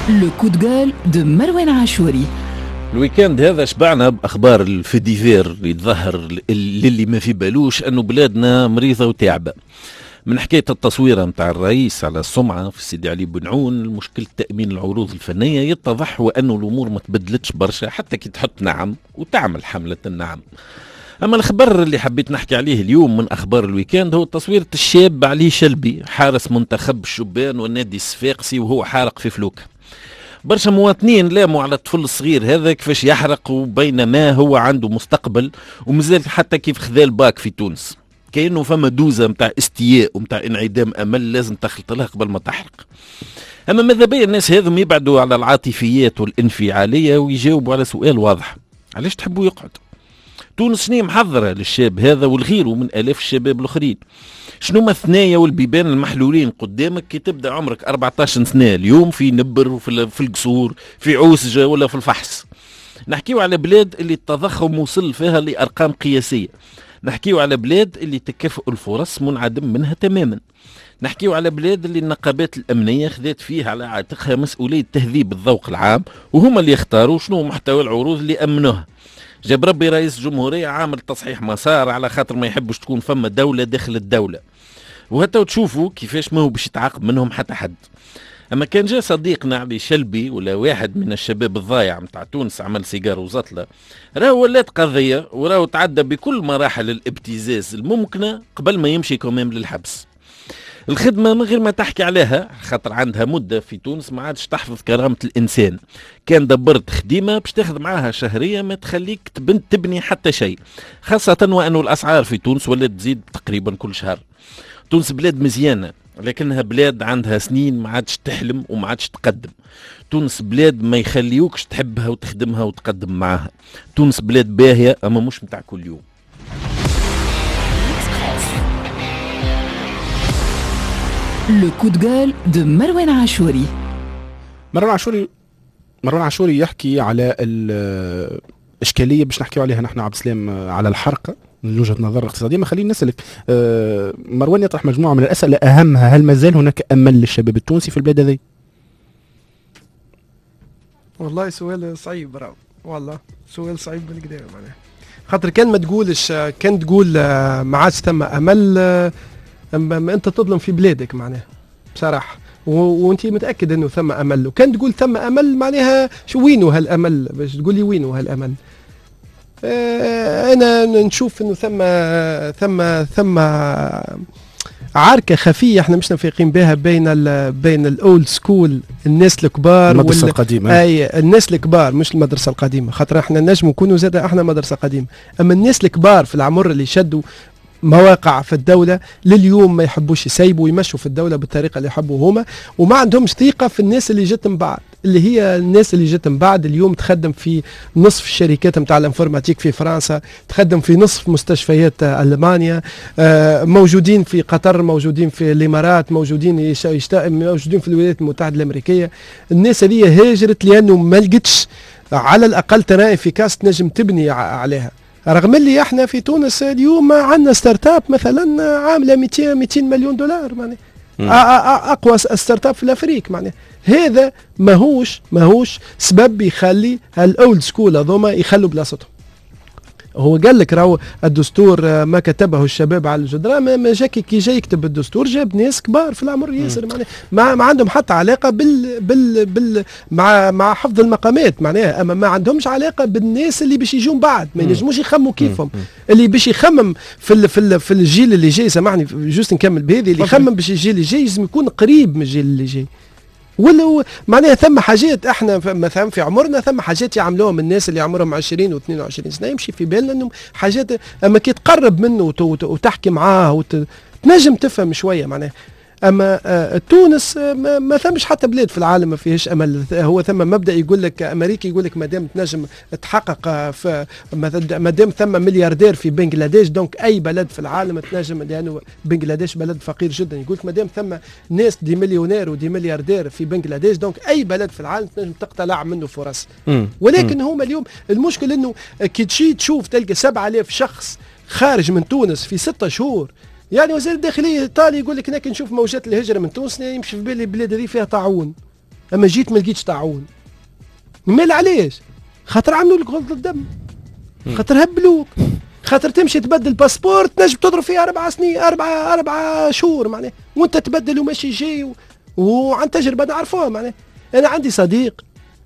لو كود جول دو مروان عاشوري. الويكاند هذا شبعنا باخبار الفيديفير اللي تظهر للي ما في بالوش انه بلادنا مريضه وتعبه. من حكايه التصويره نتاع الرئيس على السمعه في سيدي علي بن عون لمشكله تامين العروض الفنيه، يتضح وانه الامور ما تبدلتش برشا حتى كي تحط نعم وتعمل حمله النعم. اما الخبر اللي حبيت نحكي عليه اليوم من اخبار الويكاند هو تصويره الشاب علي شلبي حارس منتخب الشبان والنادي الصفاقسي وهو حارق في فلوكه. برشا مواطنين لاموا على الطفل الصغير هذا كيفاش يحرق وبينما هو عنده مستقبل ومازال حتى كيف خذا الباك في تونس. كأنه فما دوزة متاع استياء ومتاع انعدام امل لازم تخلط لها قبل ما تحرق. اما ماذا بيا الناس هذم يبعدوا على العاطفيات والانفعالية ويجاوبوا على سؤال واضح: علاش تحبوا يقعد؟ تونس شنو محضرة للشاب هذا والغيره من آلاف الشباب الآخرين؟ شنو ما الثنايا والبيبان المحلولين قدامك كي تبدأ عمرك 14 سنة اليوم في نبر وفي القصور في عوسجة ولا في الفحص؟ نحكيو على بلاد اللي التضخم وصل فيها لأرقام قياسية. نحكيو على بلاد اللي تكافؤ الفرص منعدم منها تماما. نحكيو على بلاد اللي النقابات الأمنية خذت فيها على عاتقها مسؤولية تهذيب الذوق العام وهم اللي يختاروا شنو محتوى العروض اللي أمنوها. جاب ربي رئيس الجمهورية عامل تصحيح مسار على خاطر ما يحبش تكون فما دولة داخل الدولة، وهتا تشوفوا كيفاش ما هو باش يتعاقب منهم حتى حد. اما كان جاء صديقنا علي شلبي ولا واحد من الشباب الضايع متاع تونس عمل سيجار وزطلة، راهو ولات قضية وراهو تعدى بكل مراحل الابتزاز الممكنة قبل ما يمشي كمام للحبس. الخدمة من غير ما تحكي عليها خاطر عندها مدة في تونس ما عادش تحفظ كرامة الإنسان. كان دبرت خديمة باش تاخذ معاها شهرية ما تخليك تبني حتى شيء، خاصة وأنه الأسعار في تونس ولا تزيد تقريبا كل شهر. تونس بلاد مزيانة لكنها بلاد عندها سنين ما عادش تحلم وما عادش تقدم. تونس بلاد ما يخليوكش تحبها وتخدمها وتقدم معاها. تونس بلاد باهية أما مش متاع كل يوم. لو كود جول دو مروان عاشوري. مروان عاشوري يحكي على الإشكالية باش نحكيو عليها نحن عبد السلام على الحرق من وجهة نظر اقتصادية. ما خلينا نسألك مروان يطرح مجموعة من الأسئلة أهمها: هل ما زال هناك أمل للشباب التونسي في البلاد هذه؟ والله سؤال صعيب براو، والله سؤال صعيب بالكدا معناها. خاطر كان ما تقولش كان تقول ما عادش ثم أمل أما أنت تظلم في بلادك معناها بصراحة، وانت متأكد أنه ثم أمل. وكان تقول ثم أمل معناها شو وينه هالأمل؟ باش تقولي وينه هالأمل؟ أنا نشوف أنه ثم عركة خفية احنا مش نفيقين بها بين الأولد سكول، الناس الكبار المدرسة القديمة. أي الناس الكبار مش المدرسة القديمة، خاطر احنا نجم نكونوا زاد احنا مدرسة قديمة. أما الناس الكبار في العمر اللي شدوا مواقع في الدولة لليوم ما يحبوش يسيبوا ويمشوا في الدولة بالطريقة اللي يحبوا هما، وما عندهمش ثقة في الناس اللي جت من بعد، اللي هي الناس اللي جت من بعد اليوم تخدم في نصف الشركات متاع الانفورماتيك في فرنسا، تخدم في نصف مستشفيات ألمانيا، موجودين في قطر، موجودين في الإمارات، موجودين في الولايات المتحدة الأمريكية. الناس هذه هاجرت لأنه ما لقتش على الأقل تنافس تنجم تبني عليها. رغم اللي احنا في تونس اليوم عندنا ستارت اب مثلا عامله 200 مليون دولار معناها، اقوى ستارت اب في الافريق معناها. هذا ماهوش سبب يخلي الاولد سكول هذوما يخلوا بلاصتهم. هو قال لك راهو الدستور ما كتبه الشباب على الجدران، ما جاكي كي جاي يكتب الدستور جاب ناس كبار في العمر ياسر معناها ما عندهم حتى علاقه بال مع حفظ المقامات معناها، اما ما عندهمش علاقه بالناس اللي باش يجون بعد، ما ينجموش يخموا كيفهم. اللي باش يخمم في الجيل اللي جاي، سامحني جوست نكمل بهذه، اللي يخمم باش الجيل اللي جاي لازم يكون قريب من الجيل اللي جاي. ولو معناها ثم حاجات احنا مثلا في عمرنا ثم حاجات يعملوهم الناس اللي عمرهم 20 و22 سنه يمشي في بالنا انه حاجات، اما كي تقرب منه وتحكي معاه وتنجم تفهم شويه معناها. اما تونس ما ثمش حتى بلاد في العالم ما فيهش امل. هو ثم مبدا يقول لك امريكا يقول لك ما دام تنجم تحقق في ما دام ثم ملياردير في بنغلاديش دونك اي بلد في العالم تنجم، لانه بنغلاديش بلد فقير جدا. يقول لك ما دام ثم ناس دي مليونير ودي ملياردير في بنغلاديش دونك اي بلد في العالم تنجم تقتلع منه فرص. ولكن هما اليوم المشكل انه كي تجي تشوف تلقى 7000 شخص خارج من تونس في 6 شهور. يعني وزير الداخلية الإيطالي يقول لك هناك نشوف موجات الهجرة من تونس يمشي في بالي البلاد هذه فيها طاعون. اما جيت ما لقيتش طاعون. مال علاش؟ خاطر عملوا لك غلط الدم، خاطر هبلوك، خاطر تمشي تبدل باسبور تنجم تضرب فيه 4 سنين 4 شهور معناه، وانت تبدل وماشي جاي وعن تجربه نعرفوها معناه. انا عندي صديق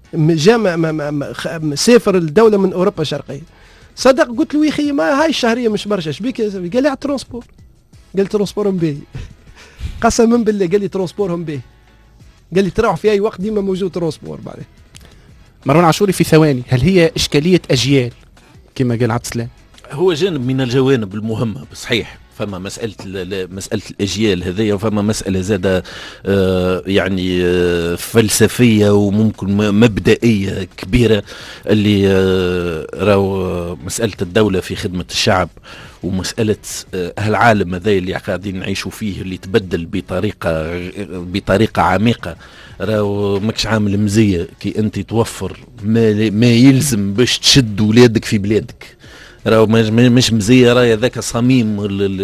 سافر الدوله من اوروبا الشرقيه، صدق قلت له يا اخي ما هاي الشهريه مش برشا شبيك؟ قال لي على الترونسبور. قال ترونسبورهم باهي قسما بالله، قال لي ترونسبورهم باهي، قال لي تروح في اي وقت ديما موجود ترونسبور بعدين. مروان عاشوري في ثواني، هل هي اشكاليه اجيال كما قال عبد السلام؟ هو جانب من الجوانب المهمه صحيح، فما مسألة الأجيال هذيا، وفما مسألة زادة يعني فلسفية وممكن مبدئية كبيرة، اللي راهو مسألة الدولة في خدمة الشعب، ومسألة هالعالم هذا اللي قاعدين نعيشوا فيه اللي تبدل بطريقة عميقة. راهو ماكش عامل مزية كي أنت توفر ما يلزم باش تشد ولادك في بلادك، راهو مش مزيه، راهي ذاك صميم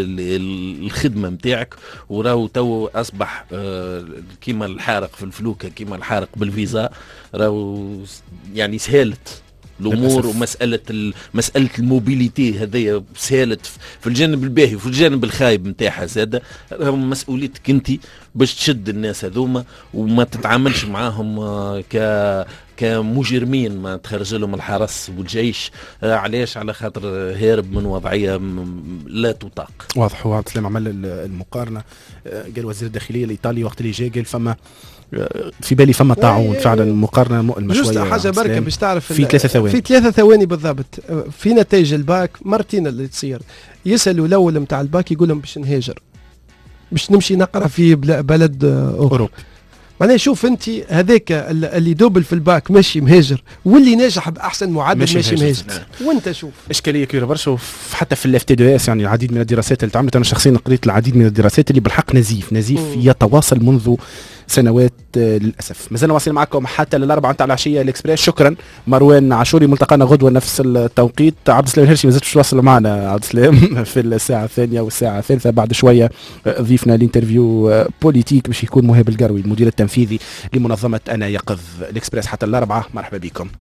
الخدمه نتاعك، وراهو تو اصبح كيما الحارق في الفلوكه، كيما الحارق بالفيزا، راهو يعني سهلت الامور. ومساله الموبيليتي هذيا سهلت في الجانب الباهي وفي الجانب الخايب نتاعها زاده. راهو مسؤوليتك انت باش تشد الناس هذوما وما تتعاملش معاهم كمجرمين، ما تخرج لهم الحرس والجيش. علاش؟ على خاطر هارب من وضعيه لا تطاق. واضح. هو عبد السلام عمل المقارنه، قال وزير الداخليه الايطالي وقت اللي جاء قال فما في بالي فما طاعون، فعلا مقارنه مؤلمه شويه. جوست حاجه بركه باش تعرف في 3 ثواني، في 3 ثواني بالضبط. في نتائج الباك مرتين اللي تصير، يسالوا الاول نتاع الباك يقول لهم باش نهاجر، باش نمشي نقرا في بلد اوروبا. معناها شوف انت هذاك اللي دوبل في الباك ماشي مهاجر، واللي ناجح باحسن معدل ماشي مهاجر. وانت شوف اشكاليه كبيره برشا. حتى في الاف تي دو اس يعني العديد من الدراسات اللي تعملت، انا شخصيا قريت العديد من الدراسات اللي بالحق نزيف يتواصل منذ سنوات للاسف. مازلنا واصلين معكم حتى الاربعه نتاع العشيه الاكسبريس. شكرا مروان عاشوري، ملتقانا غدوه نفس التوقيت. عبد السلام الهرشي ما زلتش تواصل معنا عبد السلام في الساعه الثانيه والساعه الثالثه. بعد شويه ضيفنا الانترفيو بوليتيك باش يكون مهاب القروي المدير التنفيذي لمنظمه انا يقظ. الاكسبريس حتى الاربعه، مرحبا بكم.